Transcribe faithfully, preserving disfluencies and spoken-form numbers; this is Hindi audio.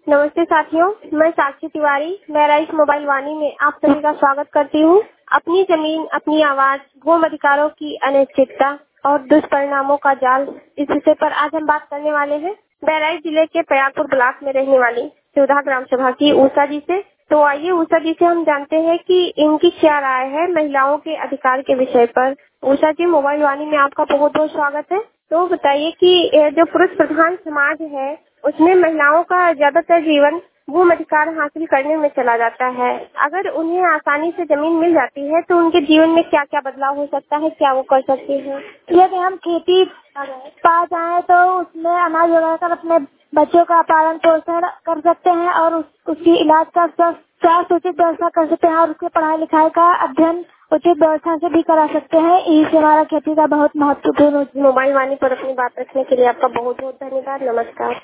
नमस्ते साथियों, मैं साक्षी तिवारी बहराइच मोबाइल वाणी में आप सभी का स्वागत करती हूँ। अपनी जमीन, अपनी आवाज, भूमि अधिकारों की अनिश्चितता और दुष्परिणामों का जाल, इस विषय पर आज हम बात करने वाले हैं बहराइच जिले के प्रयागपुर ब्लॉक में रहने वाली सुधा ग्राम सभा की उषा जी से। तो आइए उषा जी से हम जानते हैं कि इनकी क्या राय है महिलाओं के अधिकार के विषय पर। उषा जी, मोबाइल वाणी में आपका बहुत बहुत स्वागत है। तो बताइए कि ये जो पुरुष प्रधान समाज है उसमें महिलाओं का ज्यादातर जीवन भूमि अधिकार हासिल करने में चला जाता है। अगर उन्हें आसानी से जमीन मिल जाती है तो उनके जीवन में क्या क्या बदलाव हो सकता है, क्या वो कर सकती हैं? यदि हम खेती पा जाए तो उसमें अनाज लगाकर अपने बच्चों का पालन पोषण कर सकते हैं और उस, उसकी इलाज का स्वास्थ्य उचित व्यवस्था कर सकते हैं और उसके पढ़ाई लिखाई का अध्ययन उचित व्यवस्था से भी करा सकते हैं। इससे हमारा खेती का बहुत महत्वपूर्ण। मोबाइल वाणी पर अपनी बात रखने के लिए आपका बहुत बहुत धन्यवाद। नमस्कार।